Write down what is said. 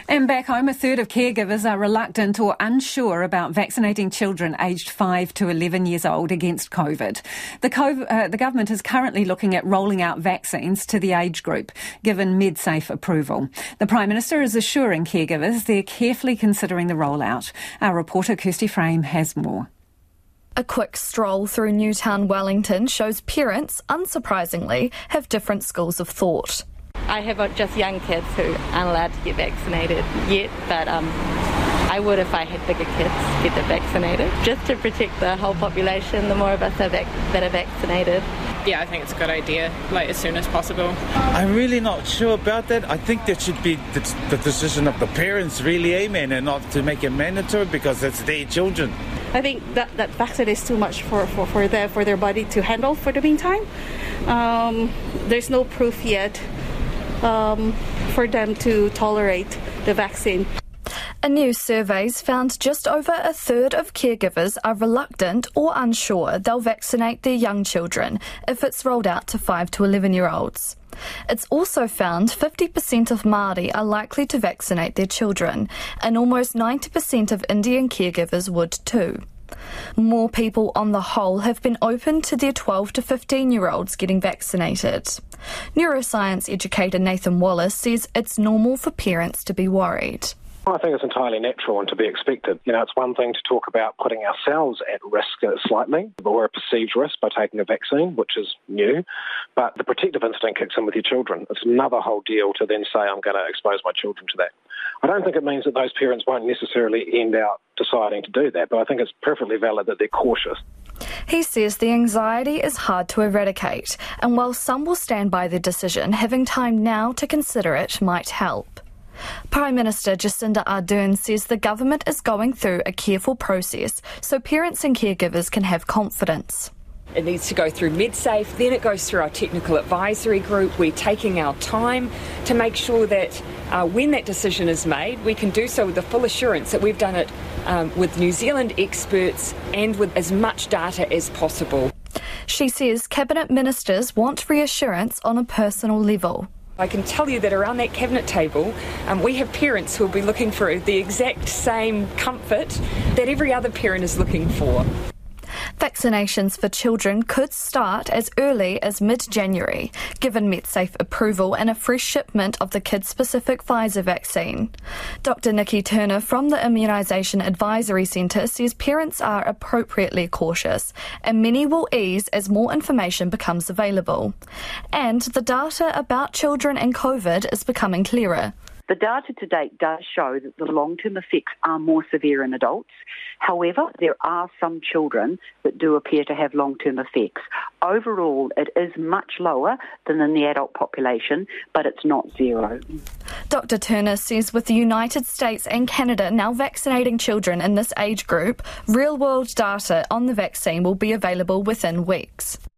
And back home, a third of caregivers are reluctant or unsure about vaccinating children aged 5 to 11 years old against COVID. The government is currently looking at rolling out vaccines to the age group, given MedSafe approval. The Prime Minister is assuring caregivers they're carefully considering the rollout. Our reporter Kirsty Frame has more. A quick stroll through Newtown Wellington shows parents, unsurprisingly, have different schools of thought. I have just young kids who aren't allowed to get vaccinated yet, but I would, if I had bigger kids, get them vaccinated, just to protect the whole population. The more of us that are vaccinated. Yeah, I think it's a good idea, as soon as possible. I'm really not sure about that. I think that should be the decision of the parents, really, amen, and not to make it mandatory because it's their children. I think that vaccine is too much for their body to handle for the meantime. There's no proof yet for them to tolerate the vaccine. A new survey's found just over a third of caregivers are reluctant or unsure they'll vaccinate their young children if it's rolled out to 5 to 11-year-olds. It's also found 50% of Māori are likely to vaccinate their children, and almost 90% of Indian caregivers would too. More people on the whole have been open to their 12 to 15-year-olds getting vaccinated. Neuroscience educator Nathan Wallace says it's normal for parents to be worried. I think it's entirely natural and to be expected. It's one thing to talk about putting ourselves at risk slightly, or a perceived risk by taking a vaccine, which is new, but the protective instinct kicks in with your children. It's another whole deal to then say, I'm going to expose my children to that. I don't think it means that those parents won't necessarily end out deciding to do that, but I think it's perfectly valid that they're cautious. He says the anxiety is hard to eradicate, and while some will stand by their decision, having time now to consider it might help. Prime Minister Jacinda Ardern says the government is going through a careful process so parents and caregivers can have confidence. It needs to go through MedSafe, then it goes through our technical advisory group. We're taking our time to make sure that when that decision is made, we can do so with the full assurance that we've done it with New Zealand experts and with as much data as possible. She says Cabinet Ministers want reassurance on a personal level. I can tell you that around that cabinet table, we have parents who will be looking for the exact same comfort that every other parent is looking for. Vaccinations for children could start as early as mid-January, given MedSafe approval and a fresh shipment of the kid-specific Pfizer vaccine. Dr Nikki Turner from the Immunisation Advisory Centre says parents are appropriately cautious, and many will ease as more information becomes available. And the data about children and COVID is becoming clearer. The data to date does show that the long-term effects are more severe in adults. However, there are some children that do appear to have long-term effects. Overall, it is much lower than in the adult population, but it's not zero. Dr Turner says with the United States and Canada now vaccinating children in this age group, real-world data on the vaccine will be available within weeks.